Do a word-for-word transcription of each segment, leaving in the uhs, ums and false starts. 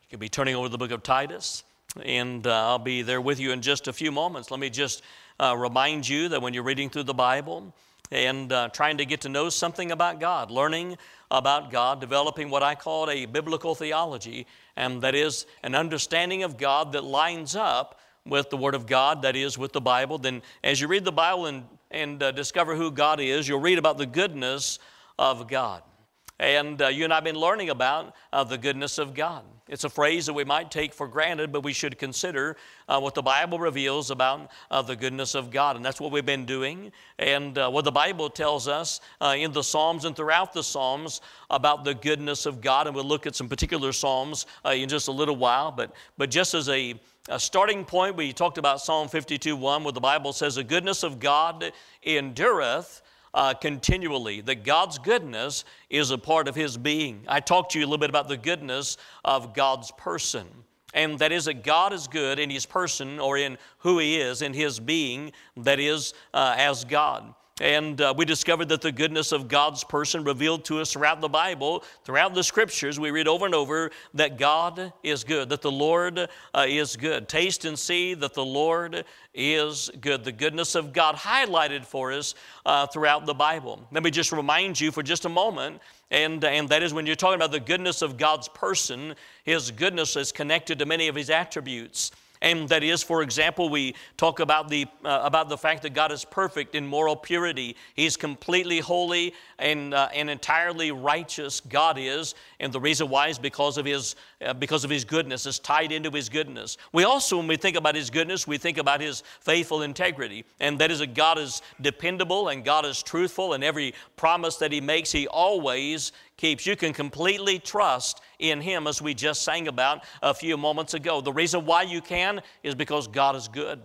You can be turning over the book of Titus, and uh, I'll be there with you in just a few moments. Let me just uh, remind you that when you're reading through the Bible and uh, trying to get to know something about God, learning about God, developing what I call a biblical theology, and that is an understanding of God that lines up with the Word of God, that is, with the Bible, then as you read the Bible and, and uh, discover who God is, you'll read about the goodness of God. And uh, you and I have been learning about uh, the goodness of God. It's a phrase that we might take for granted, but we should consider uh, what the Bible reveals about uh, the goodness of God. And that's what we've been doing. And uh, what the Bible tells us uh, in the Psalms and throughout the Psalms about the goodness of God. And we'll look at some particular Psalms uh, in just a little while. But, but just as a, a starting point, we talked about Psalm fifty-two one, where the Bible says, "The goodness of God endureth Uh, continually," that God's goodness is a part of His being. I talked to you a little bit about the goodness of God's person, and that is that God is good in His person, or in who He is, in His being, that is, uh, as God. And uh, we discovered that the goodness of God's person revealed to us throughout the Bible, throughout the Scriptures, we read over and over that God is good, that the Lord uh, is good. Taste and see that the Lord is good. The goodness of God highlighted for us uh, throughout the Bible. Let me just remind you for just a moment, and, and that is when you're talking about the goodness of God's person, His goodness is connected to many of His attributes. And that is, for example, we talk about the, uh, about the fact that God is perfect in moral purity. He's completely holy and, uh, and entirely righteous, God is. And the reason why is because of His, uh, because of His goodness. It's tied into His goodness. We also, when we think about His goodness, we think about His faithful integrity. And that is that God is dependable and God is truthful, and every promise that He makes, He always keeps. You can completely trust in Him, as we just sang about a few moments ago. The reason why you can is because God is good.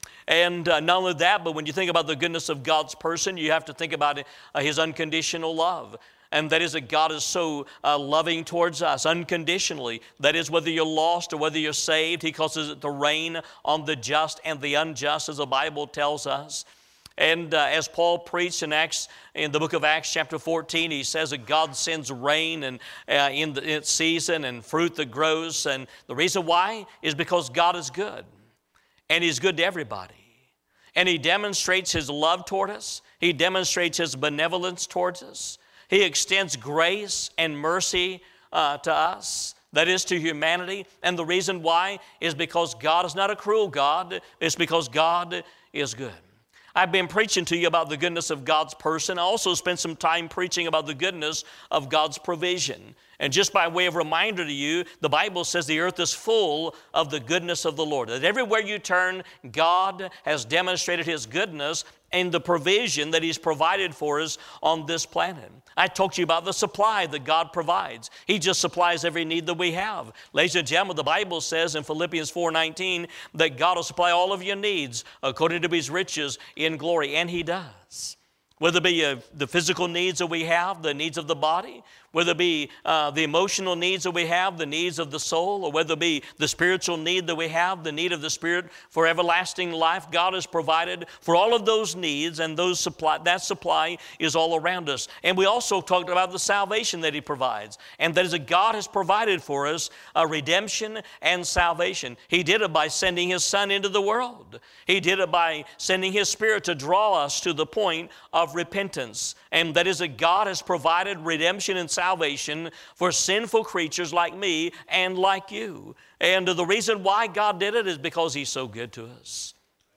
And uh, not only that, but when you think about the goodness of God's person, you have to think about uh, His unconditional love. And that is that God is so uh, loving towards us unconditionally. That is, whether you're lost or whether you're saved, He causes it to rain on the just and the unjust, as the Bible tells us. And uh, as Paul preached in Acts, in the book of Acts chapter fourteen, he says that God sends rain and uh, in, the, in its season and fruit that grows. And the reason why is because God is good. And He's good to everybody. And He demonstrates His love toward us. He demonstrates His benevolence towards us. He extends grace and mercy uh, to us. That is, to humanity. And the reason why is because God is not a cruel God. It's because God is good. I've been preaching to you about the goodness of God's person. I also spent some time preaching about the goodness of God's provision. And just by way of reminder to you, the Bible says the earth is full of the goodness of the Lord. That everywhere you turn, God has demonstrated His goodness and the provision that He's provided for us on this planet. I talked to you about the supply that God provides. He just supplies every need that we have. Ladies and gentlemen, the Bible says in Philippians four nineteen that God will supply all of your needs according to His riches in glory, and He does. Whether it be uh, the physical needs that we have, the needs of the body, whether it be uh, the emotional needs that we have, the needs of the soul, or whether it be the spiritual need that we have, the need of the Spirit for everlasting life, God has provided for all of those needs, and those supply, that supply is all around us. And we also talked about the salvation that He provides, and that is that God has provided for us a redemption and salvation. He did it by sending His Son into the world. He did it by sending His Spirit to draw us to the point of repentance, and that is that God has provided redemption and salvation for sinful creatures like me and like you. And the reason why God did it is because He's so good to us.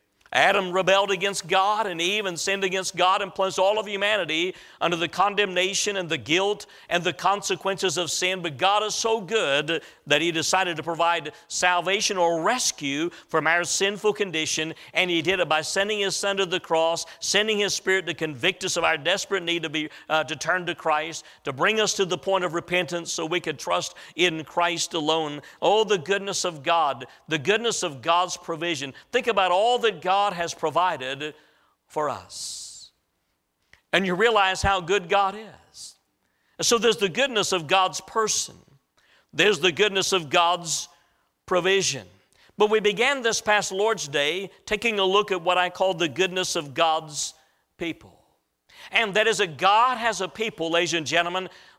Adam rebelled against God, and Eve and sinned against God, and plunged all of humanity under the condemnation and the guilt and the consequences of sin. But God is so good that He decided to provide salvation or rescue from our sinful condition, and He did it by sending His Son to the cross, sending His Spirit to convict us of our desperate need to be uh, to turn to Christ, to bring us to the point of repentance so we could trust in Christ alone. Oh, the goodness of God, the goodness of God's provision. Think about all that God God has provided for us. And you realize how good God is. And so there's the goodness of God's person. There's the goodness of God's provision. But we began this past Lord's Day taking a look at what I call the goodness of God's people. And that is that God has a people, ladies and gentlemen,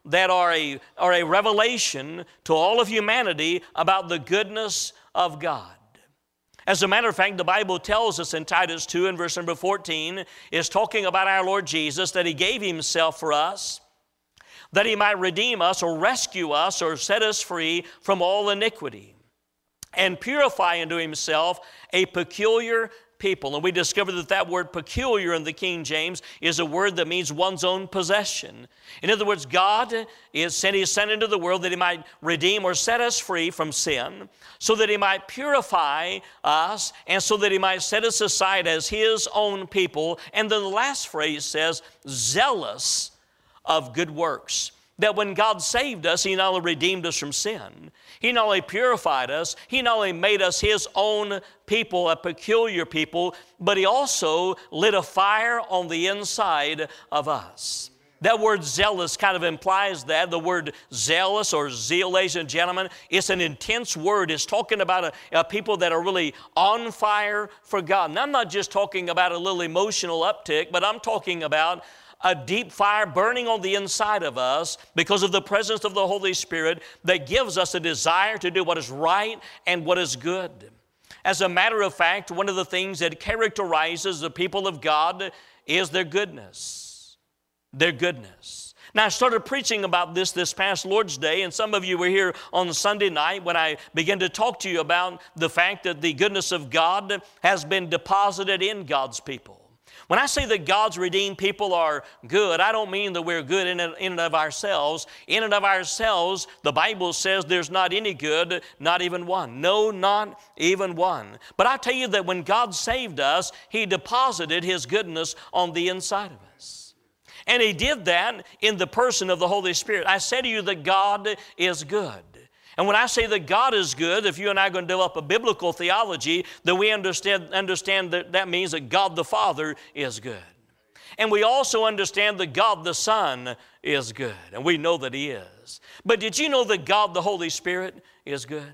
that are a, are a revelation to all of humanity about the goodness of God. As a matter of fact, the Bible tells us in Titus two and verse number fourteen, is talking about our Lord Jesus, that He gave Himself for us, that He might redeem us or rescue us or set us free from all iniquity, and purify unto Himself a peculiar people. And we discovered that that word peculiar in the King James is a word that means one's own possession. In other words, God is sent His Son into the world that He might redeem or set us free from sin, so that He might purify us, and so that He might set us aside as His own people. And then the last phrase says, zealous of good works. That when God saved us, He not only redeemed us from sin, He not only purified us, He not only made us His own people, a peculiar people, but He also lit a fire on the inside of us. That word zealous kind of implies that. The word zealous or zeal, ladies and gentlemen, it's an intense word. It's talking about a, a people that are really on fire for God. And I'm not just talking about a little emotional uptick, but I'm talking about a deep fire burning on the inside of us because of the presence of the Holy Spirit that gives us a desire to do what is right and what is good. As a matter of fact, one of the things that characterizes the people of God is their goodness. Their goodness. Now, I started preaching about this this past Lord's Day, and some of you were here on Sunday night when I began to talk to you about the fact that the goodness of God has been deposited in God's people. When I say that God's redeemed people are good, I don't mean that we're good in and, in and of ourselves. In and of ourselves, the Bible says there's not any good, not even one. No, not even one. But I tell you that when God saved us, He deposited His goodness on the inside of us. And He did that in the person of the Holy Spirit. I say to you that God is good. And when I say that God is good, if you and I are going to develop a biblical theology, then we understand, understand that that means that God the Father is good. And we also understand that God the Son is good. And we know that He is. But did you know that God the Holy Spirit is good?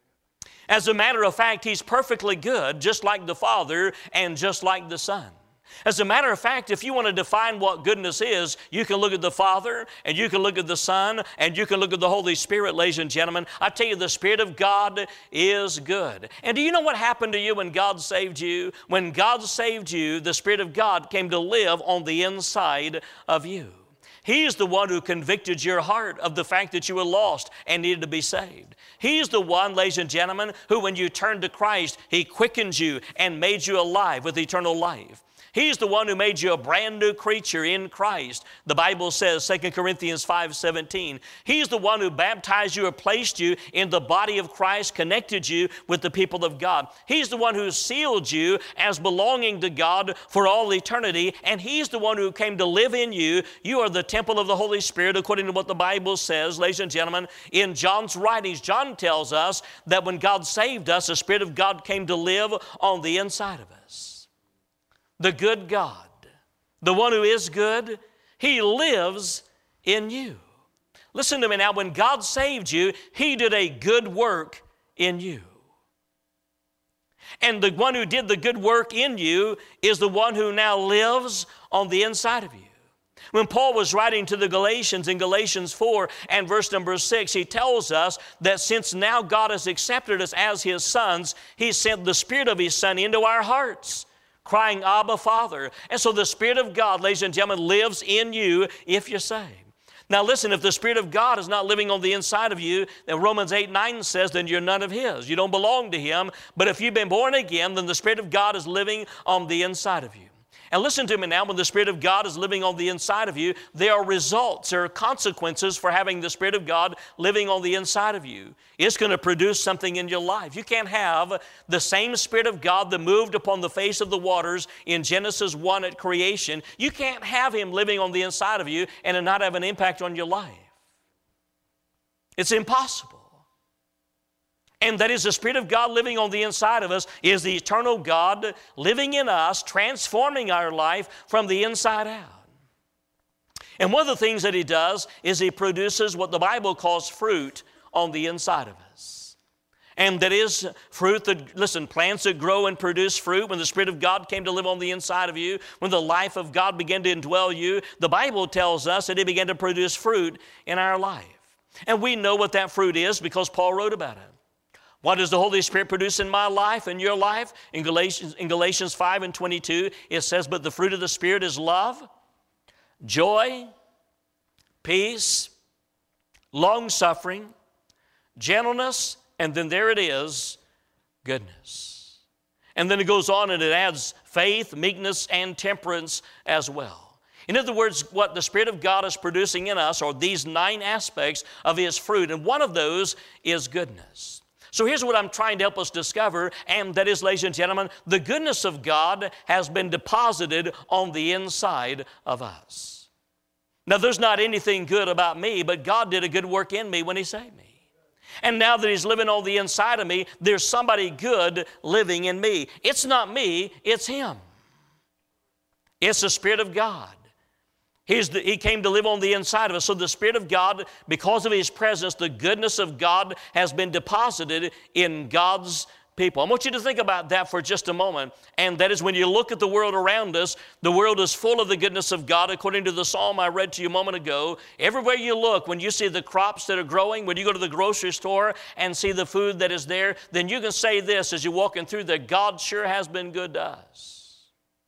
As a matter of fact, He's perfectly good, just like the Father and just like the Son. As a matter of fact, if you want to define what goodness is, you can look at the Father, and you can look at the Son, and you can look at the Holy Spirit, ladies and gentlemen. I tell you, the Spirit of God is good. And do you know what happened to you when God saved you? When God saved you, the Spirit of God came to live on the inside of you. He's the one who convicted your heart of the fact that you were lost and needed to be saved. He's the one, ladies and gentlemen, who when you turned to Christ, He quickened you and made you alive with eternal life. He's the one who made you a brand new creature in Christ. The Bible says, Second Corinthians five seventeen. He's the one who baptized you or placed you in the body of Christ, connected you with the people of God. He's the one who sealed you as belonging to God for all eternity, and He's the one who came to live in you. You are the temple of the Holy Spirit, according to what the Bible says, ladies and gentlemen. In John's writings, John tells us that when God saved us, the Spirit of God came to live on the inside of us. The good God, the one who is good, He lives in you. Listen to me now, when God saved you, He did a good work in you. And the one who did the good work in you is the one who now lives on the inside of you. When Paul was writing to the Galatians in Galatians four and verse number six, he tells us that since now God has accepted us as His sons, He sent the Spirit of His Son into our hearts, crying, Abba, Father. And so the Spirit of God, ladies and gentlemen, lives in you if you're saved. Now listen, if the Spirit of God is not living on the inside of you, then Romans eight nine says, then you're none of His. You don't belong to Him. But if you've been born again, then the Spirit of God is living on the inside of you. And listen to me now, when the Spirit of God is living on the inside of you, there are results, there are consequences for having the Spirit of God living on the inside of you. It's going to produce something in your life. You can't have the same Spirit of God that moved upon the face of the waters in Genesis one at creation. You can't have Him living on the inside of you and it not have an impact on your life. It's impossible. And that is the Spirit of God living on the inside of us is the eternal God living in us, transforming our life from the inside out. And one of the things that He does is He produces what the Bible calls fruit on the inside of us. And that is fruit that, listen, plants that grow and produce fruit. When the Spirit of God came to live on the inside of you, when the life of God began to indwell you, the Bible tells us that it began to produce fruit in our life. And we know what that fruit is because Paul wrote about it. What does the Holy Spirit produce in my life, in your life? In Galatians, in Galatians five and twenty-two, it says, but the fruit of the Spirit is love, joy, peace, long-suffering, gentleness, and then there it is, goodness. And then it goes on and it adds faith, meekness, and temperance as well. In other words, what the Spirit of God is producing in us are these nine aspects of His fruit, and one of those is goodness. So here's what I'm trying to help us discover, and that is, ladies and gentlemen, the goodness of God has been deposited on the inside of us. Now, there's not anything good about me, but God did a good work in me when He saved me. And now that He's living on the inside of me, there's somebody good living in me. It's not me, it's Him. It's the Spirit of God. He's the, he came to live on the inside of us. So the Spirit of God, because of His presence, the goodness of God has been deposited in God's people. I want you to think about that for just a moment. And that is when you look at the world around us, the world is full of the goodness of God, according to the psalm I read to you a moment ago. Everywhere you look, when you see the crops that are growing, when you go to the grocery store and see the food that is there, then you can say this as you're walking through that God sure has been good to us.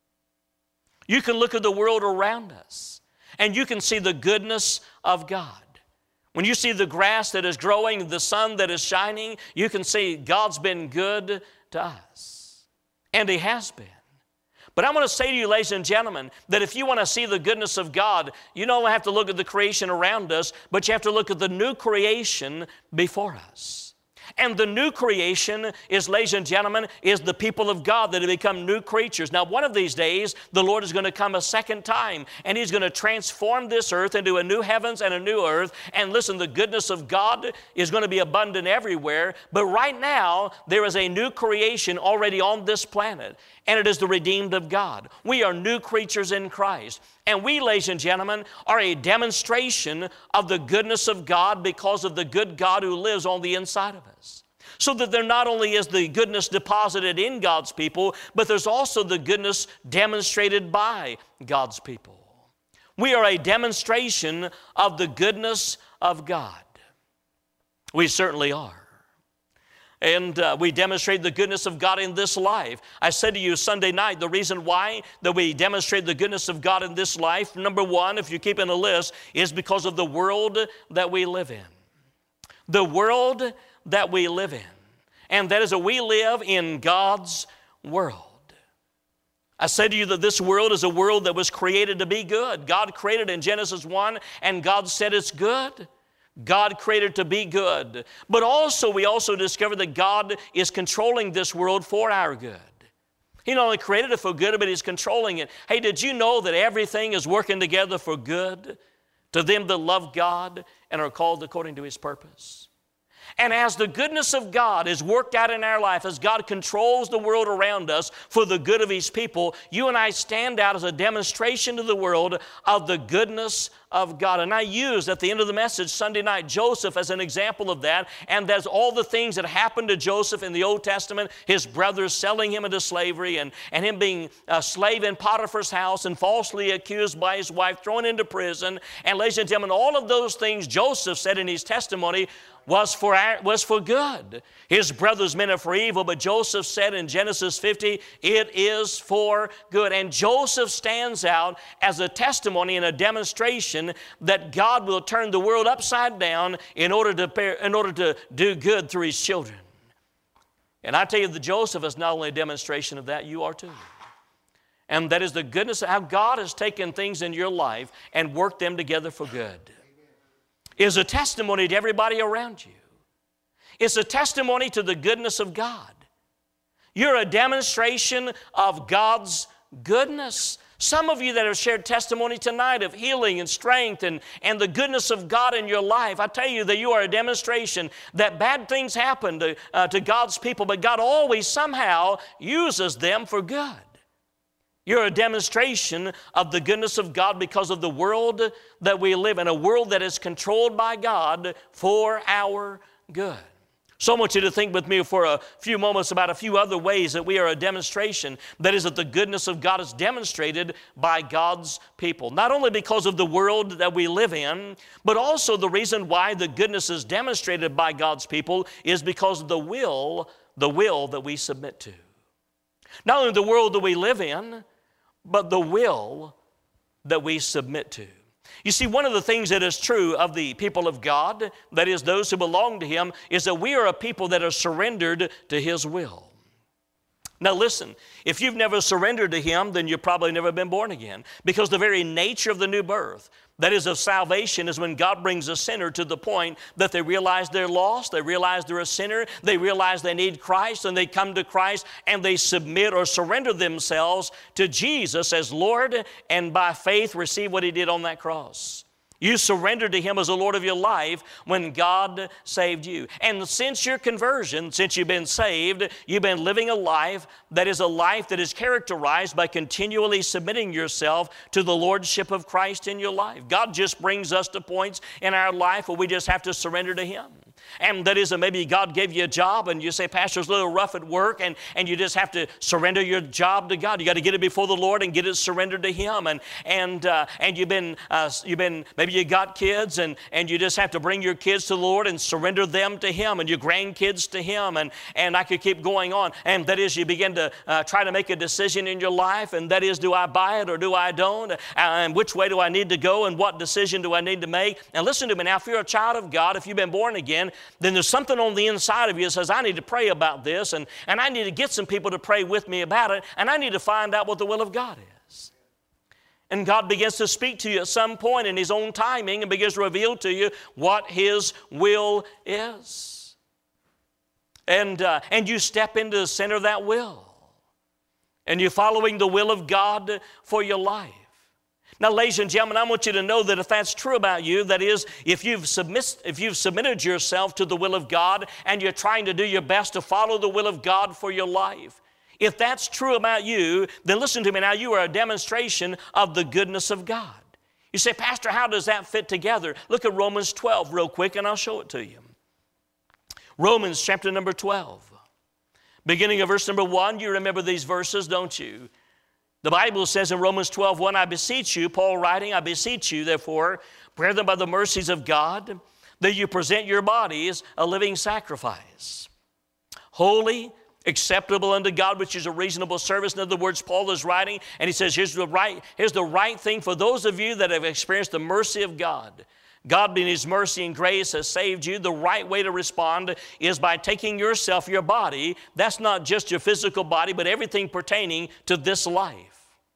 You can look at the world around us and you can see the goodness of God. When you see the grass that is growing, the sun that is shining, you can see God's been good to us. And He has been. But I want to say to you, ladies and gentlemen, that if you want to see the goodness of God, you don't have to look at the creation around us, but you have to look at the new creation before us. And the new creation is, ladies and gentlemen, is the people of God that have become new creatures. Now, one of these days, the Lord is going to come a second time, and He's going to transform this earth into a new heavens and a new earth. And listen, the goodness of God is going to be abundant everywhere. But right now, there is a new creation already on this planet, and it is the redeemed of God. We are new creatures in Christ. And we, ladies and gentlemen, are a demonstration of the goodness of God because of the good God who lives on the inside of us. So that there not only is the goodness deposited in God's people, but there's also the goodness demonstrated by God's people. We are a demonstration of the goodness of God. We certainly are. And uh, we demonstrate the goodness of God in this life. I said to you Sunday night, the reason why that we demonstrate the goodness of God in this life, number one, if you're keeping a list, is because of the world that we live in. The world that we live in. And that is that we live in God's world. I said to you that this world is a world that was created to be good. God created in Genesis one, and God said it's good. God created to be good. But also, we also discovered that God is controlling this world for our good. He not only created it for good, but He's controlling it. Hey, did you know that everything is working together for good to them that love God and are called according to His purpose? And as the goodness of God is worked out in our life, as God controls the world around us for the good of His people, you and I stand out as a demonstration to the world of the goodness of God. And I used at the end of the message Sunday night Joseph as an example of that, and that's all the things that happened to Joseph in the Old Testament, his brothers selling him into slavery, and, and him being a slave in Potiphar's house and falsely accused by his wife, thrown into prison. And ladies and gentlemen, all of those things Joseph said in his testimony was for, was for good. His brothers meant it for evil, but Joseph said in Genesis fifty, it is for good. And Joseph stands out as a testimony and a demonstration that God will turn the world upside down in order to, in order to do good through His children. And I tell you that Joseph is not only a demonstration of that, you are too. And that is the goodness of how God has taken things in your life and worked them together for good. Is a testimony to everybody around you. It's a testimony to the goodness of God. You're a demonstration of God's goodness. Some of you that have shared testimony tonight of healing and strength and, and the goodness of God in your life, I tell you that you are a demonstration that bad things happen to, uh, to God's people, but God always somehow uses them for good. You're a demonstration of the goodness of God because of the world that we live in, a world that is controlled by God for our good. So I want you to think with me for a few moments about a few other ways that we are a demonstration. That is, that the goodness of God is demonstrated by God's people. Not only because of the world that we live in, but also the reason why the goodness is demonstrated by God's people is because of the will, the will that we submit to. Not only the world that we live in, but the will that we submit to. You see, one of the things that is true of the people of God, that is those who belong to Him, is that we are a people that are surrendered to His will. Now listen, if you've never surrendered to Him, then you've probably never been born again. Because the very nature of the new birth, that is of salvation, is when God brings a sinner to the point that they realize they're lost, they realize they're a sinner, they realize they need Christ, and they come to Christ and they submit or surrender themselves to Jesus as Lord, and by faith receive what He did on that cross. You surrendered to Him as the Lord of your life when God saved you. And since your conversion, since you've been saved, you've been living a life that is a life that is characterized by continually submitting yourself to the Lordship of Christ in your life. God just brings us to points in our life where we just have to surrender to Him. And that is, that maybe God gave you a job and you say, Pastor, it's a little rough at work, and, and you just have to surrender your job to God. You got to get it before the Lord and get it surrendered to Him. And and uh, and you've been uh, you've been maybe you got kids, and and you just have to bring your kids to the Lord and surrender them to Him, and your grandkids to Him, and and I could keep going on. And that is, you begin to uh, try to make a decision in your life, and that is, do I buy it or do I don't? Uh, and which way do I need to go, and what decision do I need to make? And listen to me now, if you're a child of God, if you've been born again, then there's something on the inside of you that says, I need to pray about this, and, and I need to get some people to pray with me about it, and I need to find out what the will of God is. And God begins to speak to you at some point in His own timing and begins to reveal to you what His will is. And, uh, and you step into the center of that will. And you're following the will of God for your life. Now, ladies and gentlemen, I want you to know that if that's true about you, that is, if you've, submit, if you've submitted yourself to the will of God and you're trying to do your best to follow the will of God for your life, if that's true about you, then listen to me now, you are a demonstration of the goodness of God. You say, Pastor, how does that fit together? Look at Romans twelve real quick and I'll show it to you. Romans chapter number twelve. Beginning of verse number one, you remember these verses, don't you? The Bible says in Romans twelve one, I beseech you, Paul writing, I beseech you, therefore, brethren, by the mercies of God, that you present your bodies a living sacrifice, holy, acceptable unto God, which is a reasonable service. In other words, Paul is writing, and he says, here's the right, here's the right thing for those of you that have experienced the mercy of God. God, in His mercy and grace, has saved you. The right way to respond is by taking yourself, your body. That's not just your physical body, but everything pertaining to this life.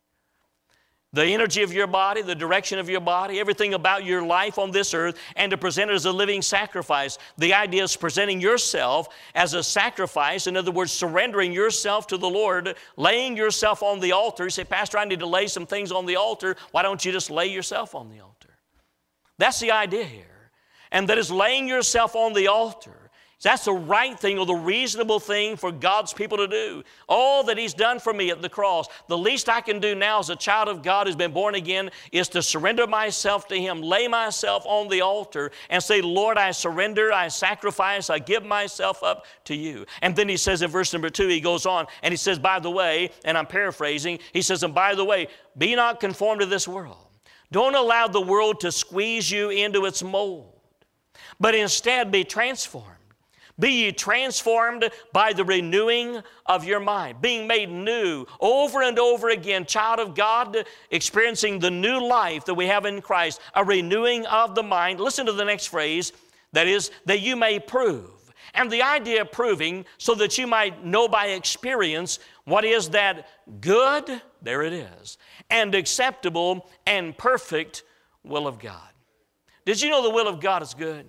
The energy of your body, the direction of your body, everything about your life on this earth, and to present it as a living sacrifice. The idea is presenting yourself as a sacrifice. In other words, surrendering yourself to the Lord, laying yourself on the altar. You say, Pastor, I need to lay some things on the altar. Why don't you just lay yourself on the altar? That's the idea here. And that is laying yourself on the altar. That's the right thing or the reasonable thing for God's people to do. All that He's done for me at the cross, the least I can do now as a child of God who's been born again is to surrender myself to Him, lay myself on the altar and say, Lord, I surrender, I sacrifice, I give myself up to you. And then He says in verse number two, He goes on and He says, by the way, and I'm paraphrasing, He says, and by the way, be not conformed to this world. Don't allow the world to squeeze you into its mold, but instead be transformed. Be ye transformed by the renewing of your mind, being made new over and over again, child of God, experiencing the new life that we have in Christ, a renewing of the mind. Listen to the next phrase, that is, that you may prove. And the idea of proving, so that you might know by experience what is that good, there it is, and acceptable and perfect will of God. Did you know the will of God is good?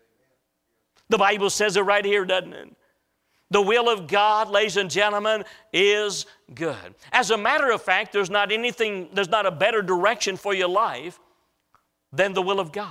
The Bible says it right here, doesn't it? The will of God, ladies and gentlemen, is good. As a matter of fact, there's not anything, there's not a better direction for your life than the will of God.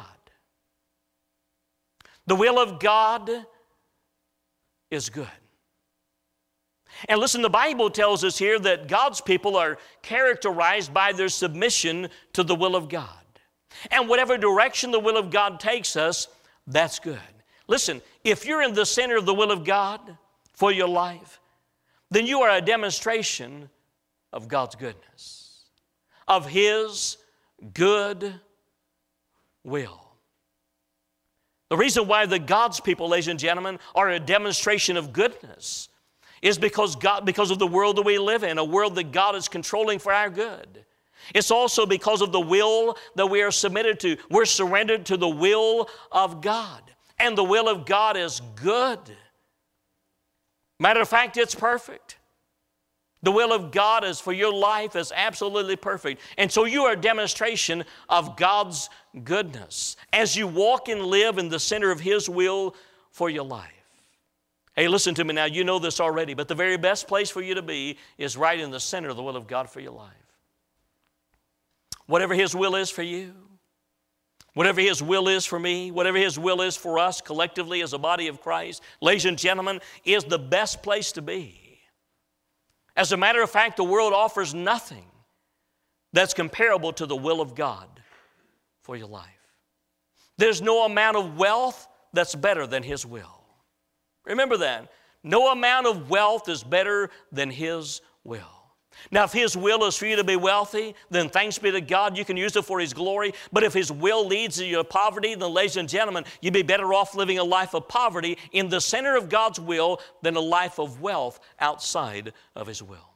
The will of God is good. And listen, the Bible tells us here that God's people are characterized by their submission to the will of God. And whatever direction the will of God takes us, that's good. Listen, if you're in the center of the will of God for your life, then you are a demonstration of God's goodness, of His good will. The reason why the God's people, ladies and gentlemen, are a demonstration of goodness is because God, because of the world that we live in, a world that God is controlling for our good. It's also because of the will that we are submitted to. We're surrendered to the will of God. And the will of God is good. Matter of fact, it's perfect. The will of God is for your life is absolutely perfect. And so you are a demonstration of God's goodness as you walk and live in the center of His will for your life. Hey, listen to me now. You know this already, but the very best place for you to be is right in the center of the will of God for your life. Whatever His will is for you, whatever His will is for me, whatever His will is for us collectively as a body of Christ, ladies and gentlemen, is the best place to be. As a matter of fact, the world offers nothing that's comparable to the will of God for your life. There's no amount of wealth that's better than His will. Remember that. No amount of wealth is better than His will. Now, if His will is for you to be wealthy, then thanks be to God, you can use it for His glory. But if His will leads to your poverty, then ladies and gentlemen, you'd be better off living a life of poverty in the center of God's will than a life of wealth outside of His will.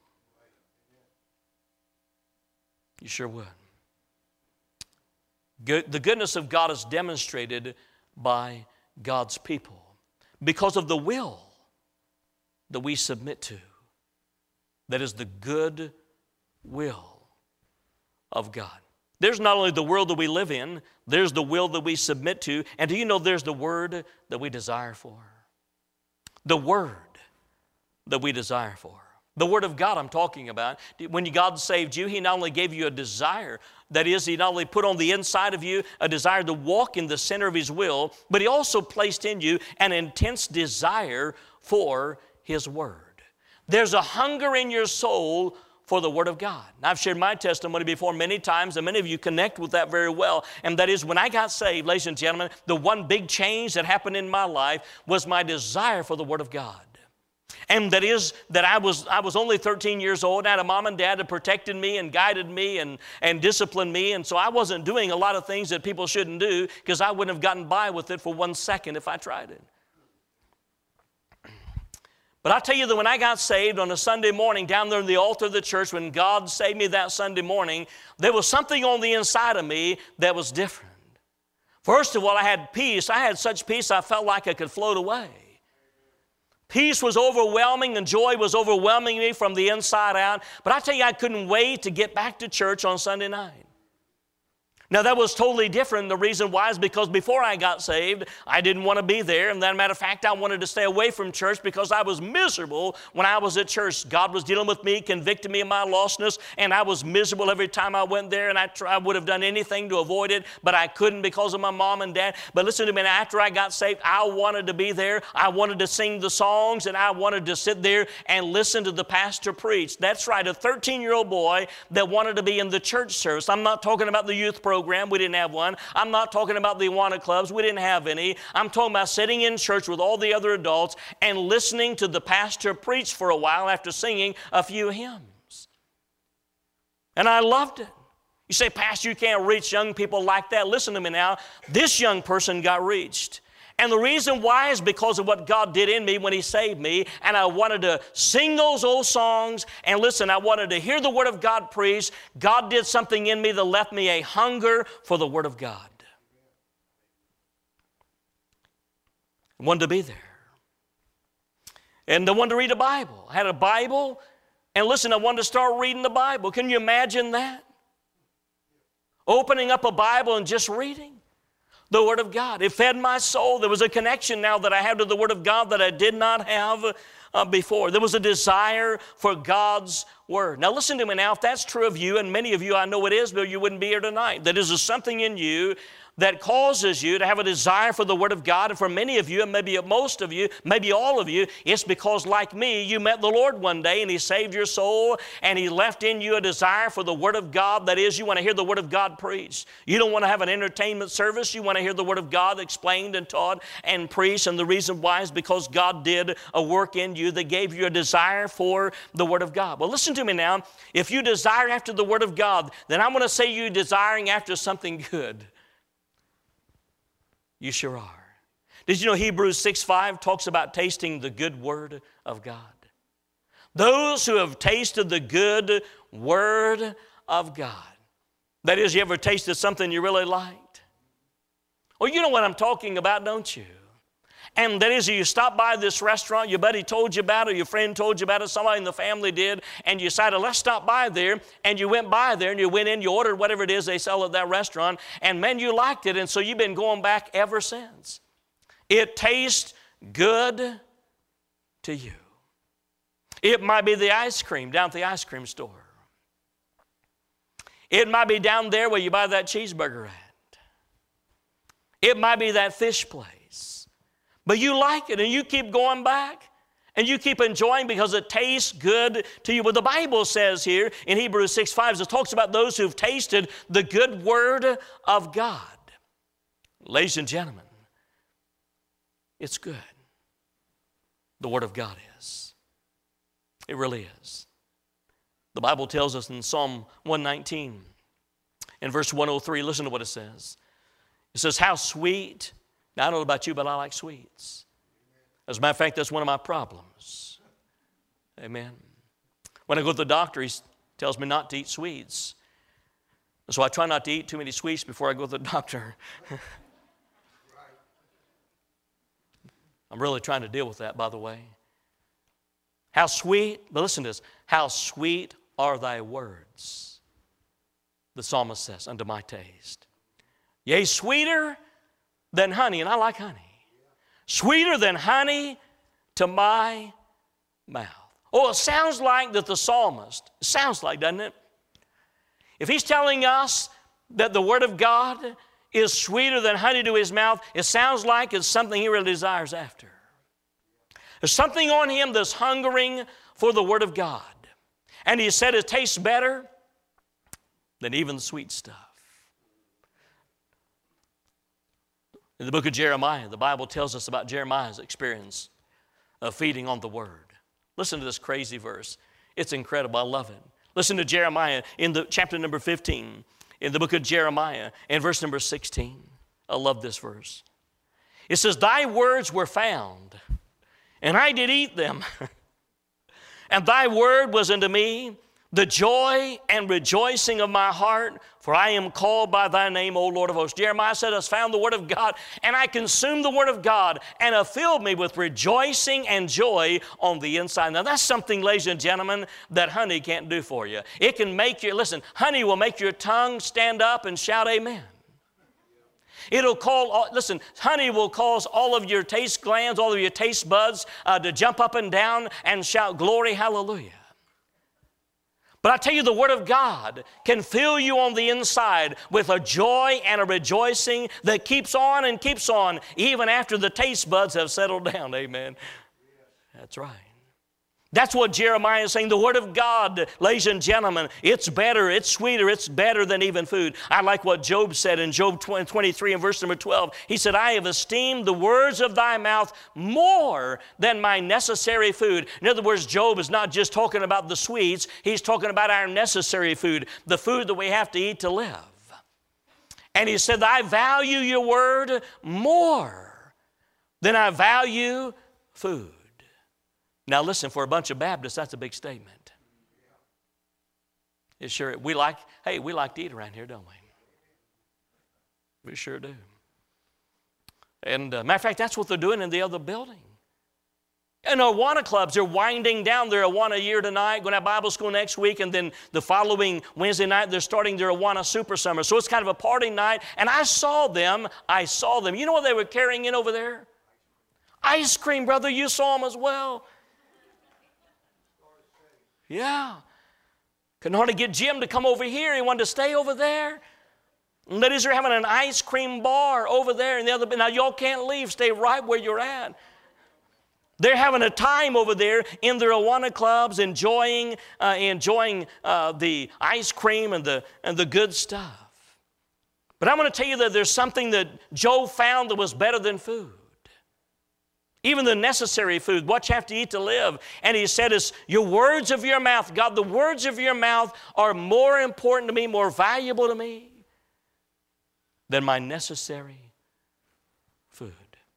You sure would. Good, the goodness of God is demonstrated by God's people because of the will that we submit to. That is the good will of God. There's not only the world that we live in, there's the will that we submit to, and do you know there's the word that we desire for? The word that we desire for. The Word of God I'm talking about. When God saved you, He not only gave you a desire, that is, He not only put on the inside of you a desire to walk in the center of His will, but He also placed in you an intense desire for His Word. There's a hunger in your soul for the Word of God. And I've shared my testimony before many times, and many of you connect with that very well. And that is when I got saved, ladies and gentlemen, the one big change that happened in my life was my desire for the Word of God. And that is that I was, I was only thirteen years old. I had a mom and dad that protected me and guided me and, and disciplined me. And so I wasn't doing a lot of things that people shouldn't do because I wouldn't have gotten by with it for one second if I tried it. But I tell you that when I got saved on a Sunday morning down there in the altar of the church, when God saved me that Sunday morning, there was something on the inside of me that was different. First of all, I had peace. I had such peace I felt like I could float away. Peace was overwhelming and joy was overwhelming me from the inside out. But I tell you, I couldn't wait to get back to church on Sunday night. Now, that was totally different. The reason why is because before I got saved, I didn't want to be there. And as a matter of fact, I wanted to stay away from church because I was miserable when I was at church. God was dealing with me, convicting me of my lostness, and I was miserable every time I went there, and I, I would have done anything to avoid it, but I couldn't because of my mom and dad. But listen to me, after I got saved, I wanted to be there. I wanted to sing the songs, and I wanted to sit there and listen to the pastor preach. That's right, a thirteen-year-old boy that wanted to be in the church service. I'm not talking about the youth program. We didn't have one. I'm not talking about the Awana clubs. We didn't have any. I'm talking about sitting in church with all the other adults and listening to the pastor preach for a while after singing a few hymns. And I loved it. You say, Pastor, you can't reach young people like that. Listen to me now. This young person got reached. And the reason why is because of what God did in me when He saved me. And I wanted to sing those old songs. And listen, I wanted to hear the Word of God preached. God did something in me that left me a hunger for the Word of God. I wanted to be there. And I wanted to read a Bible. I had a Bible. And listen, I wanted to start reading the Bible. Can you imagine that? Opening up a Bible and just reading the Word of God. It fed my soul. There was a connection now that I had to the Word of God that I did not have uh, before. There was a desire for God's Word. Now listen to me now. If that's true of you, and many of you I know it is, but you wouldn't be here tonight. That is something in you that causes you to have a desire for the Word of God. And for many of you, and maybe most of you, maybe all of you, it's because, like me, you met the Lord one day and He saved your soul and He left in you a desire for the Word of God. That is, you want to hear the Word of God preached. You don't want to have an entertainment service. You want to hear the Word of God explained and taught and preached. And the reason why is because God did a work in you that gave you a desire for the Word of God. Well, listen to me now. If you desire after the Word of God, then I'm going to say you desiring after something good. You sure are. Did you know Hebrews six five talks about tasting the good Word of God? Those who have tasted the good Word of God. That is, you ever tasted something you really liked? Well, you know what I'm talking about, don't you? And that is, you stop by this restaurant, your buddy told you about it, or your friend told you about it, somebody in the family did, and you decided, let's stop by there, and you went by there, and you went in, you ordered whatever it is they sell at that restaurant, and man, you liked it, and so you've been going back ever since. It tastes good to you. It might be the ice cream down at the ice cream store. It might be down there where you buy that cheeseburger at. It might be that fish place. But you like it and you keep going back and you keep enjoying because it tastes good to you. But the Bible says here in Hebrews six five, it talks about those who've tasted the good Word of God. Ladies and gentlemen, it's good. The Word of God is. It really is. The Bible tells us in Psalm one nineteen, in verse one oh three, listen to what it says. It says, how sweet. Now, I don't know about you, but I like sweets. As a matter of fact, that's one of my problems. Amen. When I go to the doctor, he tells me not to eat sweets. So I try not to eat too many sweets before I go to the doctor. I'm really trying to deal with that, by the way. How sweet, but listen to this, how sweet are thy words, the psalmist says, unto my taste. Yea, sweeter than honey, and I like honey. Sweeter than honey to my mouth. Oh, it sounds like that the psalmist, it sounds like, doesn't it? If he's telling us that the Word of God is sweeter than honey to his mouth, it sounds like it's something he really desires after. There's something on him that's hungering for the Word of God. And he said it tastes better than even the sweet stuff. In the book of Jeremiah, the Bible tells us about Jeremiah's experience of feeding on the Word. Listen to this crazy verse. It's incredible. I love it. Listen to Jeremiah in the chapter number fifteen, in the book of Jeremiah, in verse number sixteen. I love this verse. It says, thy words were found, and I did eat them. And thy word was unto me the joy and rejoicing of my heart, for I am called by thy name, O Lord of hosts. Jeremiah said, I found the Word of God, and I consumed the Word of God, and it filled me with rejoicing and joy on the inside. Now, that's something, ladies and gentlemen, that honey can't do for you. It can make you, listen, honey will make your tongue stand up and shout amen. It'll call, listen, honey will cause all of your taste glands, all of your taste buds uh, to jump up and down and shout glory, hallelujah. But I tell you, the Word of God can fill you on the inside with a joy and a rejoicing that keeps on and keeps on even after the taste buds have settled down. Amen. That's right. That's what Jeremiah is saying. The Word of God, ladies and gentlemen, it's better, it's sweeter, it's better than even food. I like what Job said in Job twenty-three and verse number twelve. He said, I have esteemed the words of thy mouth more than my necessary food. In other words, Job is not just talking about the sweets. He's talking about our necessary food, the food that we have to eat to live. And he said, I value your word more than I value food. Now listen, for a bunch of Baptists, that's a big statement. It sure, we like, hey, we like to eat around here, don't we? We sure do. And uh, matter of fact, that's what they're doing in the other building. And Awana clubs, they're winding down their Awana year tonight, going to have Bible school next week, and then the following Wednesday night, they're starting their Awana Super Summer. So it's kind of a party night, and I saw them, I saw them. You know what they were carrying in over there? Ice cream, brother, you saw them as well. Yeah. Couldn't hardly get Jim to come over here. He wanted to stay over there. Ladies are having an ice cream bar over there in the other. Now, y'all can't leave. Stay right where you're at. They're having a time over there in their Awana clubs, enjoying, uh, enjoying uh, the ice cream and the, and the good stuff. But I'm going to tell you that there's something that Job found that was better than food. Even the necessary food, what you have to eat to live. And he said, "It's your words of your mouth, God, the words of your mouth are more important to me, more valuable to me than my necessary food."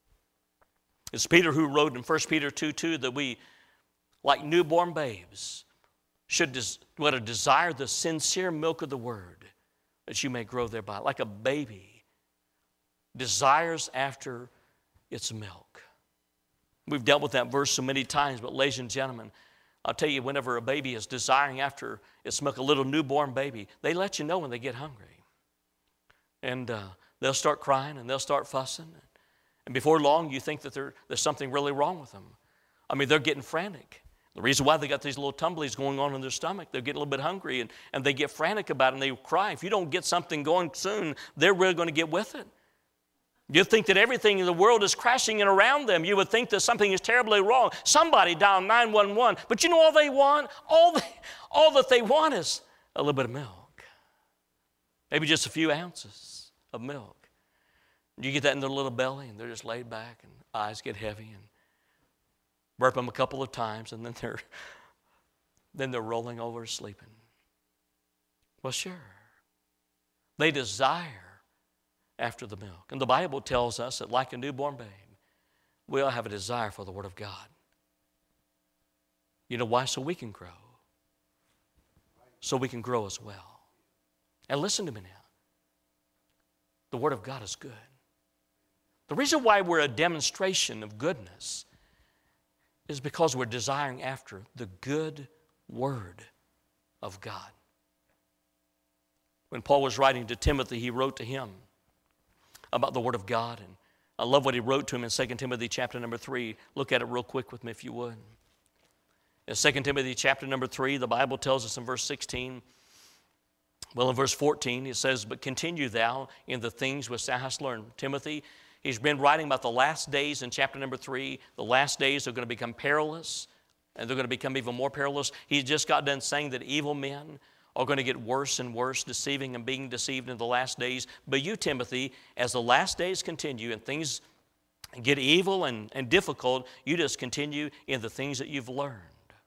It's Peter who wrote in First Peter two two that we, like newborn babes, should des- what a desire the sincere milk of the word, that you may grow thereby. Like a baby desires after its milk. We've dealt with that verse so many times, but ladies and gentlemen, I'll tell you, whenever a baby is desiring after its milk, a little newborn baby, they let you know when they get hungry. And uh, they'll start crying and they'll start fussing. And before long, you think that there's something really wrong with them. I mean, they're getting frantic. The reason why they got these little tumblies going on in their stomach, they're getting a little bit hungry, and, and they get frantic about it, and they cry. If you don't get something going soon, they're really going to get with it. You think that everything in the world is crashing in around them. You would think that something is terribly wrong. Somebody dial nine one one. But you know all they want? All, they, all that they want is a little bit of milk. Maybe just a few ounces of milk. You get that in their little belly, and they're just laid back, and eyes get heavy, and burp them a couple of times, and then they're, then they're rolling over sleeping. Well, sure. They desire after the milk. And the Bible tells us that like a newborn babe, we all have a desire for the Word of God. You know why? So we can grow. So we can grow as well. And listen to me now. The Word of God is good. The reason why we're a demonstration of goodness is because we're desiring after the good Word of God. When Paul was writing to Timothy, he wrote to him about the Word of God. And I love what he wrote to him in Second Timothy chapter number three. Look at it real quick with me if you would. In Second Timothy chapter number three, the Bible tells us in verse sixteen, well, in verse fourteen, it says, "But continue thou in the things which thou hast learned." Timothy, he's been writing about the last days in chapter number three. The last days are going to become perilous, and they're going to become even more perilous. He just got done saying that evil men are going to get worse and worse, deceiving and being deceived in the last days. But you, Timothy, as the last days continue and things get evil and, and difficult, you just continue in the things that you've learned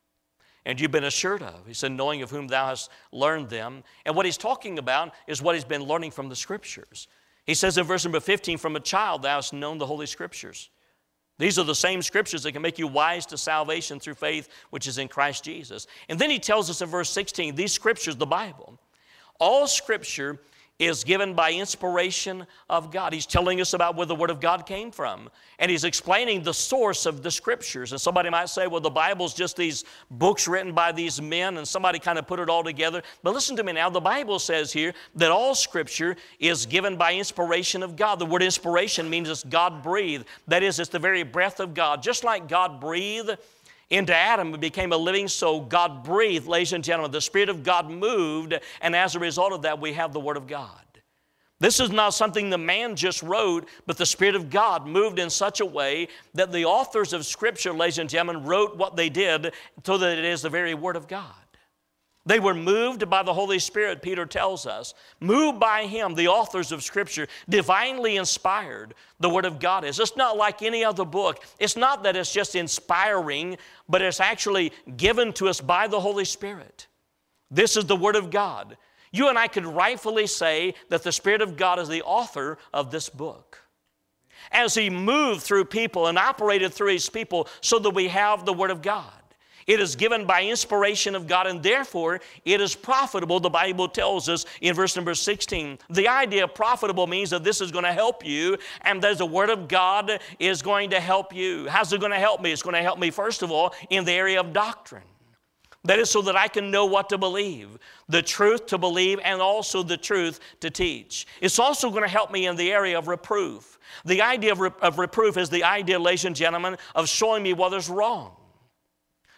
and you've been assured of. He said, knowing of whom thou hast learned them. And what he's talking about is what he's been learning from the Scriptures. He says in verse number fifteen, "From a child thou hast known the Holy Scriptures." These are the same Scriptures that can make you wise to salvation through faith, which is in Christ Jesus. And then he tells us in verse sixteen, these Scriptures, the Bible, all Scripture is given by inspiration of God. He's telling us about where the Word of God came from. And he's explaining the source of the Scriptures. And somebody might say, well, the Bible's just these books written by these men, and somebody kind of put it all together. But listen to me now. The Bible says here that all Scripture is given by inspiration of God. The word inspiration means it's God-breathed. That is, it's the very breath of God. Just like God breathed into Adam, it became a living soul. God breathed, ladies and gentlemen. The Spirit of God moved, and as a result of that, we have the Word of God. This is not something the man just wrote, but the Spirit of God moved in such a way that the authors of Scripture, ladies and gentlemen, wrote what they did so that it is the very Word of God. They were moved by the Holy Spirit, Peter tells us. Moved by Him, the authors of Scripture, divinely inspired, the Word of God is. It's not like any other book. It's not that it's just inspiring, but it's actually given to us by the Holy Spirit. This is the Word of God. You and I could rightfully say that the Spirit of God is the author of this book. As He moved through people and operated through His people so that we have the Word of God. It is given by inspiration of God, and therefore it is profitable, the Bible tells us in verse number sixteen. The idea of profitable means that this is going to help you, and that the Word of God is going to help you. How's it going to help me? It's going to help me, first of all, in the area of doctrine. That is so that I can know what to believe, the truth to believe, and also the truth to teach. It's also going to help me in the area of reproof. The idea of, re- of reproof is the idea, ladies and gentlemen, of showing me what is wrong.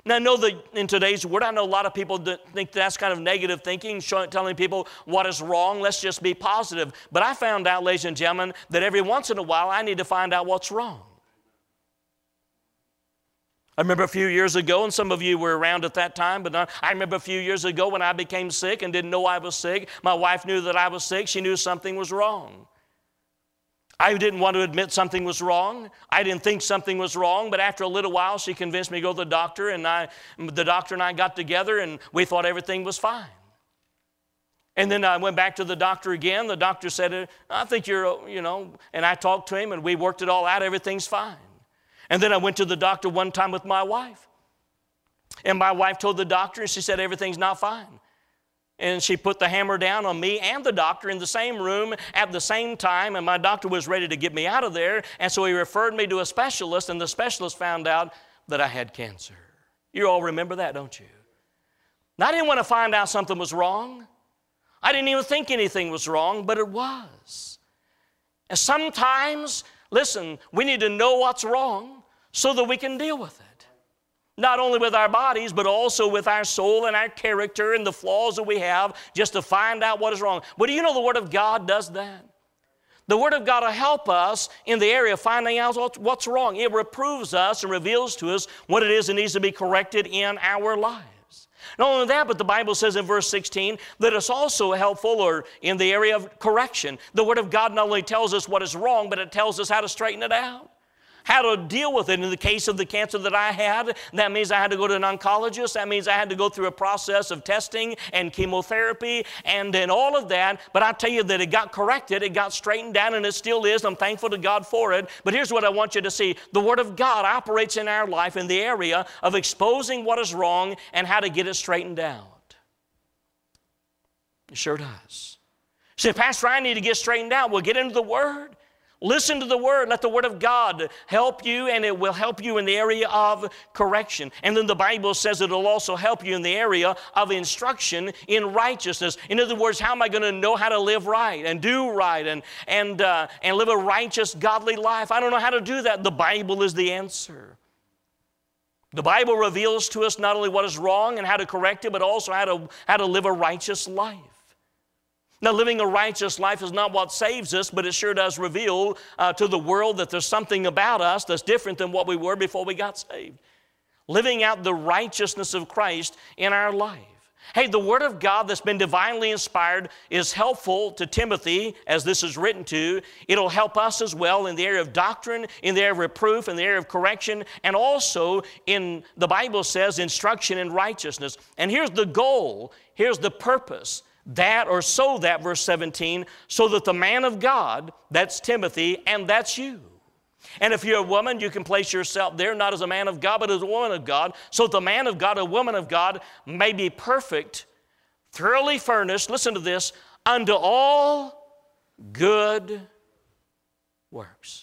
Now, I know that in today's world, I know a lot of people that think that's kind of negative thinking, showing, telling people what is wrong. Let's just be positive. But I found out, ladies and gentlemen, that every once in a while, I need to find out what's wrong. I remember a few years ago, and some of you were around at that time, but not, I remember a few years ago when I became sick and didn't know I was sick. My wife knew that I was sick. She knew something was wrong. I didn't want to admit something was wrong. I didn't think something was wrong, but after a little while, she convinced me to go to the doctor, and I, the doctor and I got together, and we thought everything was fine. And then I went back to the doctor again. The doctor said, I think you're, you know, and I talked to him, and we worked it all out. Everything's fine. And then I went to the doctor one time with my wife. And my wife told the doctor, and she said, everything's not fine. And she put the hammer down on me and the doctor in the same room at the same time, and my doctor was ready to get me out of there, and so he referred me to a specialist, and the specialist found out that I had cancer. You all remember that, don't you? Now, I didn't want to find out something was wrong. I didn't even think anything was wrong, but it was. And sometimes, listen, we need to know what's wrong so that we can deal with it. Not only with our bodies, but also with our soul and our character and the flaws that we have, just to find out what is wrong. But do you know the Word of God does that? The Word of God will help us in the area of finding out what's wrong. It reproves us and reveals to us what it is that needs to be corrected in our lives. Not only that, but the Bible says in verse sixteen that it's also helpful or in the area of correction. The Word of God not only tells us what is wrong, but it tells us how to straighten it out. How to deal with it. In the case of the cancer that I had, that means I had to go to an oncologist. That means I had to go through a process of testing and chemotherapy and, and all of that. But I tell you that it got corrected, it got straightened down, and it still is. I'm thankful to God for it. But here's what I want you to see. The Word of God operates in our life in the area of exposing what is wrong and how to get it straightened out. It sure does. Say, Pastor, I need to get straightened out. Well, get into the Word. Listen to the Word. Let the Word of God help you, and it will help you in the area of correction. And then the Bible says it will also help you in the area of instruction in righteousness. In other words, how am I going to know how to live right and do right and, and, uh, and live a righteous, godly life? I don't know how to do that. The Bible is the answer. The Bible reveals to us not only what is wrong and how to correct it, but also how to, how to live a righteous life. Now, living a righteous life is not what saves us, but it sure does reveal uh, to the world that there's something about us that's different than what we were before we got saved. Living out the righteousness of Christ in our life. Hey, the Word of God that's been divinely inspired is helpful to Timothy, as this is written to. It'll help us as well in the area of doctrine, in the area of reproof, in the area of correction, and also in, the Bible says, instruction in righteousness. And here's the goal, here's the purpose. That or so that, verse seventeen, so that the man of God, that's Timothy, and that's you. And if you're a woman, you can place yourself there, not as a man of God, but as a woman of God, so that the man of God, a woman of God, may be perfect, thoroughly furnished, listen to this, unto all good works.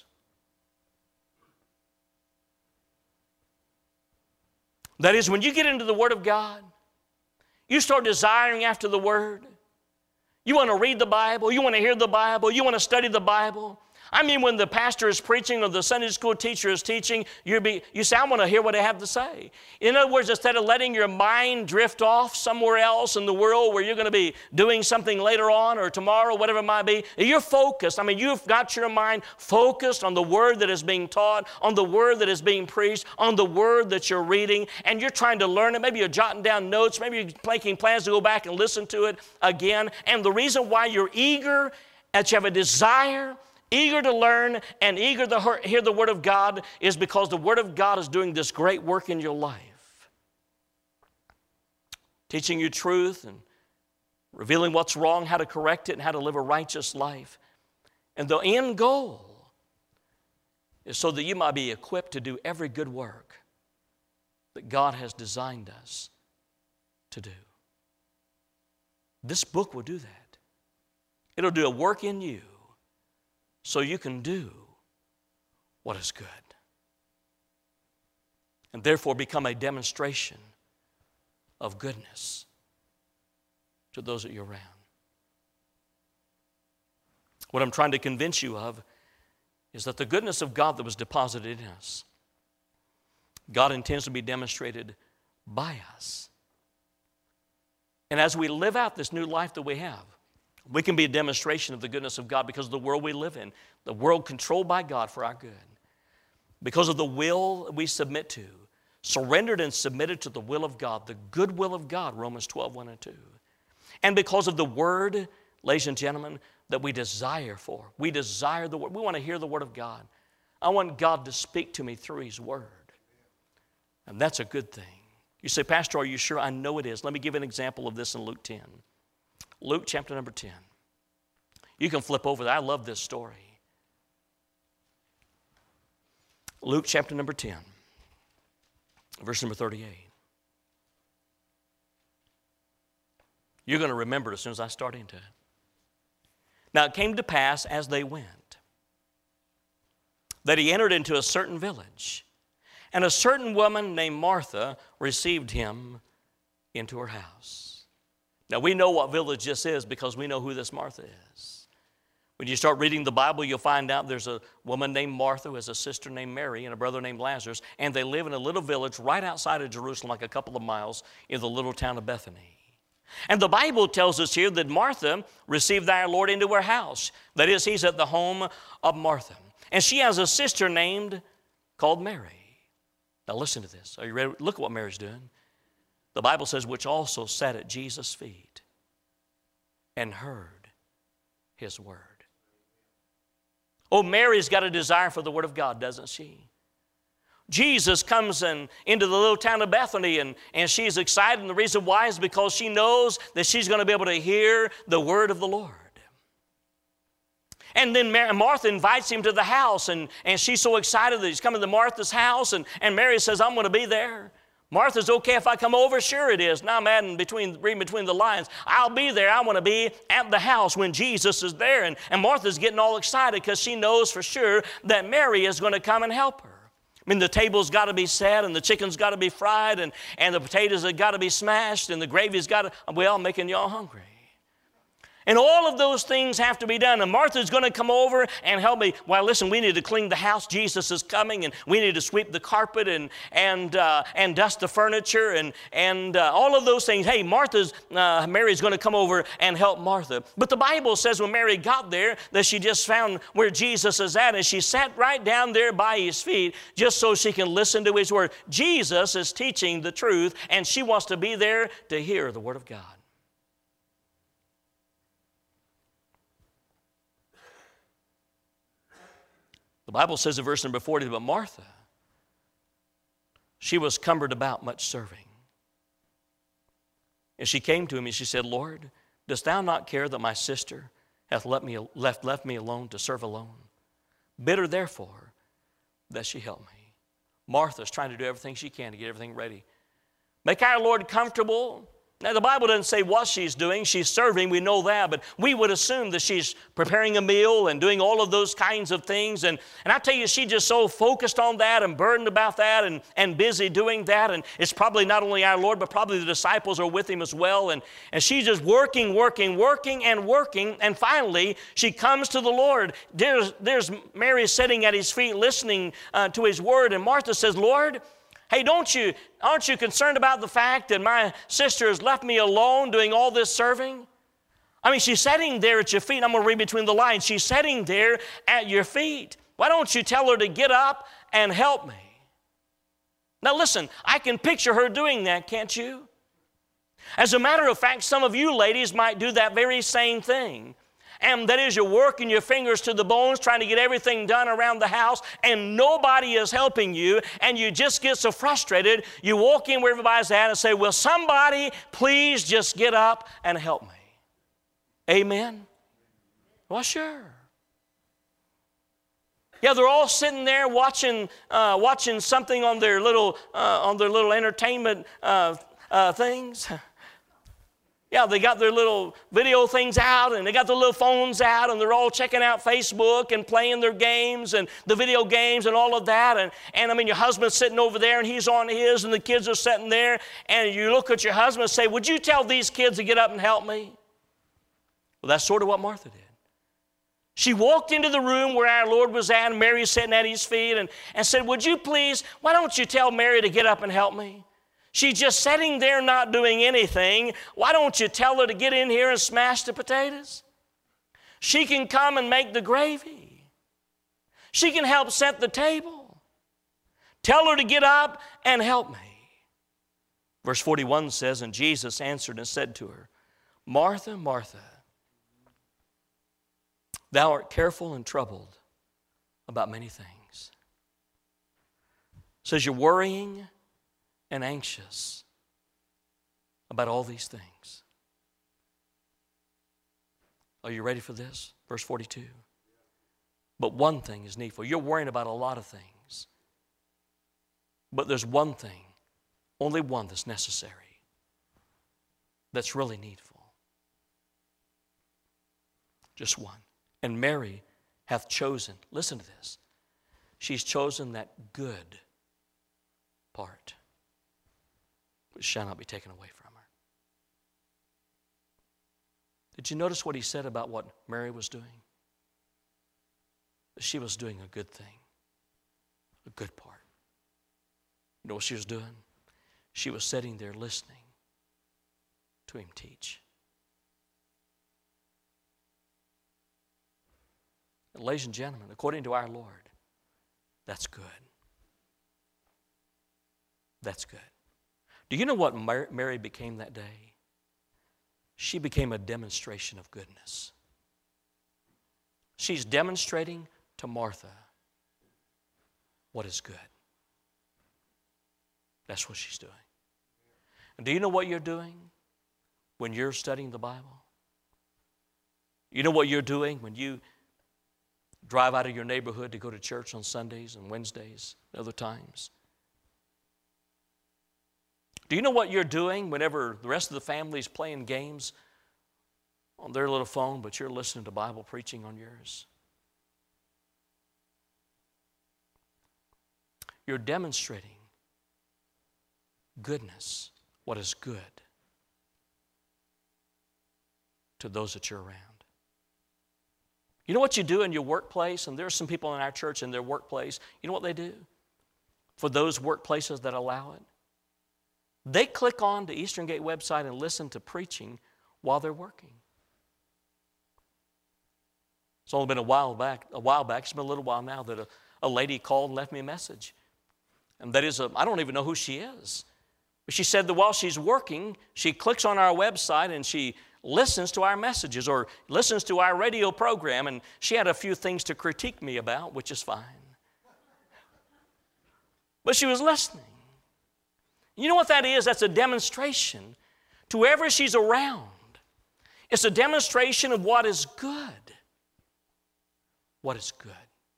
That is, when you get into the Word of God, you start desiring after the Word. You want to read the Bible. You want to hear the Bible. You want to study the Bible. I mean, when the pastor is preaching or the Sunday school teacher is teaching, you be, you say, I want to hear what they have to say. In other words, instead of letting your mind drift off somewhere else in the world where you're going to be doing something later on or tomorrow, whatever it might be, you're focused. I mean, you've got your mind focused on the Word that is being taught, on the Word that is being preached, on the Word that you're reading, and you're trying to learn it. Maybe you're jotting down notes. Maybe you're making plans to go back and listen to it again. And the reason why you're eager, that you have a desire, eager to learn and eager to hear the Word of God is because the Word of God is doing this great work in your life. Teaching you truth and revealing what's wrong, how to correct it, and how to live a righteous life. And the end goal is so that you might be equipped to do every good work that God has designed us to do. This book will do that. It'll do a work in you so you can do what is good. And therefore become a demonstration of goodness to those that you're around. What I'm trying to convince you of is that the goodness of God that was deposited in us, God intends to be demonstrated by us. And as we live out this new life that we have, we can be a demonstration of the goodness of God because of the world we live in, the world controlled by God for our good. Because of the will we submit to, surrendered and submitted to the will of God, the good will of God, Romans twelve, one and two. And because of the word, ladies and gentlemen, that we desire for. We desire the word. We want to hear the word of God. I want God to speak to me through his word. And that's a good thing. You say, Pastor, are you sure? I know it is. Let me give an example of this in Luke ten. Luke chapter number ten. You can flip over that. I love this story. Luke chapter number ten, verse number thirty-eight. You're going to remember it as soon as I start into it. Now it came to pass as they went that he entered into a certain village, and a certain woman named Martha received him into her house. Now we know what village this is because we know who this Martha is. When you start reading the Bible, you'll find out there's a woman named Martha who has a sister named Mary and a brother named Lazarus, and they live in a little village right outside of Jerusalem, like a couple of miles, in the little town of Bethany. And the Bible tells us here that Martha received our Lord into her house. That is, he's at the home of Martha. And she has a sister named, called Mary. Now listen to this. Are you ready? Look at what Mary's doing. The Bible says, which also sat at Jesus' feet and heard his word. Oh, Mary's got a desire for the word of God, doesn't she? Jesus comes in, into the little town of Bethany, and, and she's excited, and the reason why is because she knows that she's going to be able to hear the word of the Lord. And then Mary, Martha invites him to the house, and, and she's so excited that he's coming to Martha's house, and, and Mary says, I'm going to be there. Martha's, okay if I come over? Sure it is. Now I'm adding between, reading between the lines. I'll be there. I want to be at the house when Jesus is there. And, and Martha's getting all excited because she knows for sure that Mary is going to come and help her. I mean, the table's got to be set, and the chicken's got to be fried, and, and the potatoes have got to be smashed, and the gravy's got to, well, making y'all hungry. And all of those things have to be done. And Martha's going to come over and help me. Well, listen, we need to clean the house. Jesus is coming, and we need to sweep the carpet and and uh, and dust the furniture and and uh, all of those things. Hey, Martha's uh, Mary's going to come over and help Martha. But the Bible says when Mary got there that she just found where Jesus is at, and she sat right down there by his feet just so she can listen to his word. Jesus is teaching the truth, and she wants to be there to hear the word of God. The Bible says in verse number forty, but Martha, she was cumbered about much serving. And she came to him and she said, Lord, dost thou not care that my sister hath left me, left, left me alone to serve alone? Bid her therefore that she help me. Martha's trying to do everything she can to get everything ready. Make our Lord comfortable. Now, the Bible doesn't say what she's doing. She's serving, we know that, but we would assume that she's preparing a meal and doing all of those kinds of things. And, and I tell you, she's just so focused on that and burdened about that and, and busy doing that. And it's probably not only our Lord, but probably the disciples are with him as well. And, and she's just working, working, working, and working. And finally, she comes to the Lord. There's, there's Mary sitting at his feet listening uh, to his word. And Martha says, Lord, hey, don't you, aren't you concerned about the fact that my sister has left me alone doing all this serving? I mean, she's sitting there at your feet. I'm going to read between the lines. She's sitting there at your feet. Why don't you tell her to get up and help me? Now listen, I can picture her doing that, can't you? As a matter of fact, some of you ladies might do that very same thing. And that is, you're working your fingers to the bones trying to get everything done around the house, and nobody is helping you, and you just get so frustrated, you walk in where everybody's at and say, will somebody please just get up and help me? Amen? Well, sure. Yeah, they're all sitting there watching, uh, watching something on their little, uh, on their little entertainment uh, uh, things. Yeah, they got their little video things out, and they got their little phones out, and they're all checking out Facebook and playing their games and the video games and all of that. And, and I mean, your husband's sitting over there, and he's on his, and the kids are sitting there. And you look at your husband and say, would you tell these kids to get up and help me? Well, that's sort of what Martha did. She walked into the room where our Lord was at, and Mary was sitting at his feet, and, and said, would you please, why don't you tell Mary to get up and help me? She's just sitting there not doing anything. Why don't you tell her to get in here and smash the potatoes? She can come and make the gravy. She can help set the table. Tell her to get up and help me. Verse forty-one says, and Jesus answered and said to her, Martha, Martha, thou art careful and troubled about many things. It says you're worrying and anxious about all these things. Are you ready for this? Verse forty-two. But one thing is needful. You're worrying about a lot of things. But there's one thing, only one that's necessary, that's really needful. Just one. And Mary hath chosen, listen to this, she's chosen that good part, which shall not be taken away from her. Did you notice what he said about what Mary was doing? That she was doing a good thing, a good part. You know what she was doing? She was sitting there listening to him teach. And ladies and gentlemen, according to our Lord, that's good. That's good. Do you know what Mary became that day? She became a demonstration of goodness. She's demonstrating to Martha what is good. That's what she's doing. And do you know what you're doing when you're studying the Bible? You know what you're doing when you drive out of your neighborhood to go to church on Sundays and Wednesdays and other times? Do you know what you're doing whenever the rest of the family is playing games on their little phone, but you're listening to Bible preaching on yours? You're demonstrating goodness, what is good, to those that you're around. You know what you do in your workplace? And there are some people in our church in their workplace. You know what they do for those workplaces that allow it? They click on the Eastern Gate website and listen to preaching while they're working. It's only been a while back, a while back, it's been a little while now that a, a lady called and left me a message. And that is, a, I don't even know who she is. But she said that while she's working, she clicks on our website and she listens to our messages or listens to our radio program, and she had a few things to critique me about, which is fine. But she was listening. You know what that is? That's a demonstration to whoever she's around. It's a demonstration of what is good. What is good.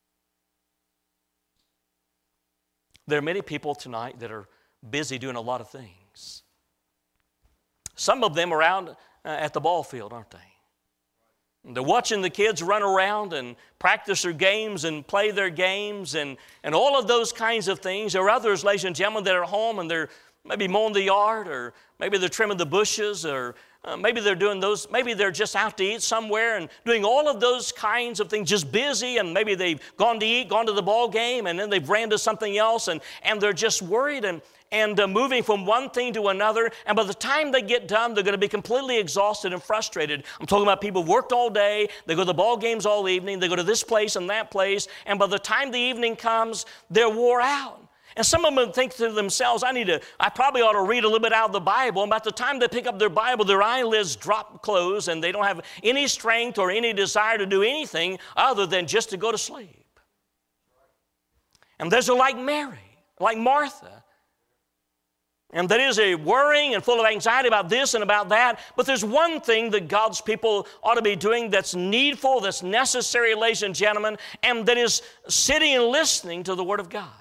There are many people tonight that are busy doing a lot of things. Some of them are out uh, at the ball field, aren't they? They're watching the kids run around and practice their games and play their games and, and all of those kinds of things. There are others, ladies and gentlemen, that are home and they're maybe mowing the yard, or maybe they're trimming the bushes, or uh, maybe they're doing those, maybe they're just out to eat somewhere and doing all of those kinds of things, just busy, and maybe they've gone to eat, gone to the ball game, and then they've ran to something else, and, and they're just worried and, and uh, moving from one thing to another, and by the time they get done, they're going to be completely exhausted and frustrated. I'm talking about people who worked all day, they go to the ball games all evening, they go to this place and that place, and by the time the evening comes, they're wore out. And some of them think to themselves, I need to, I probably ought to read a little bit out of the Bible. And by the time they pick up their Bible, their eyelids drop closed and they don't have any strength or any desire to do anything other than just to go to sleep. And there's a like Mary, like Martha. And that is a worrying and full of anxiety about this and about that. But there's one thing that God's people ought to be doing that's needful, that's necessary, ladies and gentlemen, and that is sitting and listening to the Word of God.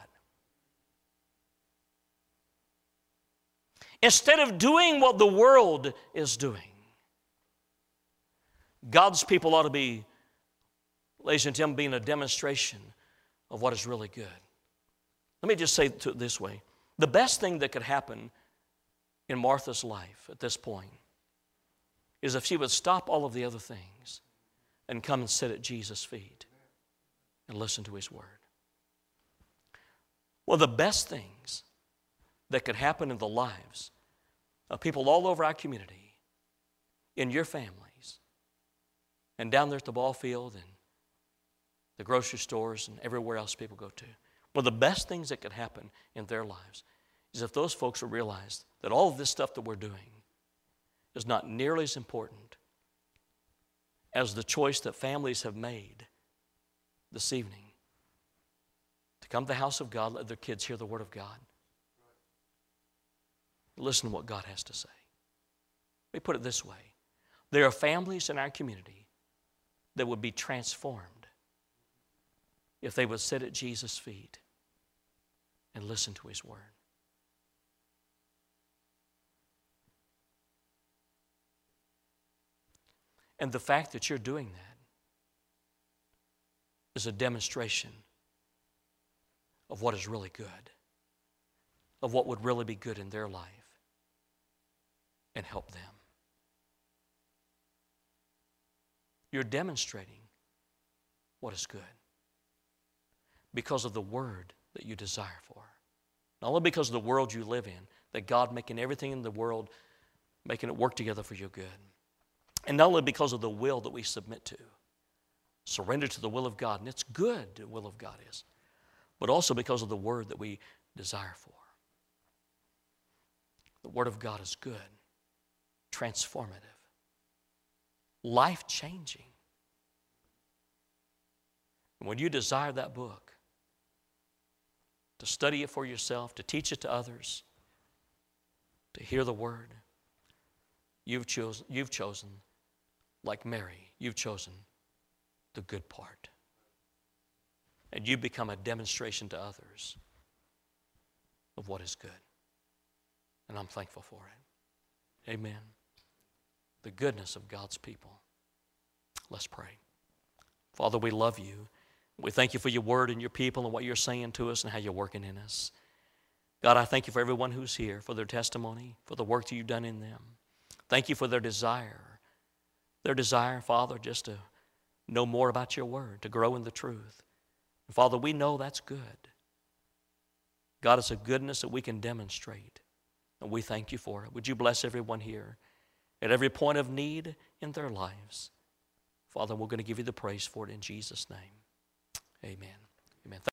Instead of doing what the world is doing, God's people ought to be, ladies and gentlemen, being a demonstration of what is really good. Let me just say it this way. The best thing that could happen in Martha's life at this point is if she would stop all of the other things and come and sit at Jesus' feet and listen to His Word. One of the best things that could happen in the lives of people all over our community, in your families, and down there at the ball field and the grocery stores and everywhere else people go to. One of the best things that could happen in their lives is if those folks will realize that all of this stuff that we're doing is not nearly as important as the choice that families have made this evening to come to the house of God, let their kids hear the Word of God. Listen to what God has to say. Let me put it this way. There are families in our community that would be transformed if they would sit at Jesus' feet and listen to His Word. And the fact that you're doing that is a demonstration of what is really good, of what would really be good in their life and help them. You're demonstrating what is good because of the Word that you desire for. Not only because of the world you live in, that God making everything in the world, making it work together for your good. And not only because of the will that we submit to, surrender to the will of God, and it's good, the will of God is, but also because of the Word that we desire for. The Word of God is good, transformative, life-changing. And when you desire that book, to study it for yourself, to teach it to others, to hear the Word, you've chosen, you've chosen, like Mary, you've chosen the good part. And you become a demonstration to others of what is good. And I'm thankful for it. Amen. The goodness of God's people. Let's pray. Father, we love you. We thank you for your word and your people and what you're saying to us and how you're working in us. God, I thank you for everyone who's here, for their testimony, for the work that you've done in them. Thank you for their desire. Their desire, Father, just to know more about your word, to grow in the truth. And Father, we know that's good. God, it's a goodness that we can demonstrate. And we thank you for it. Would you bless everyone here at every point of need in their lives? Father, we're going to give you the praise for it in Jesus' name. Amen. Amen.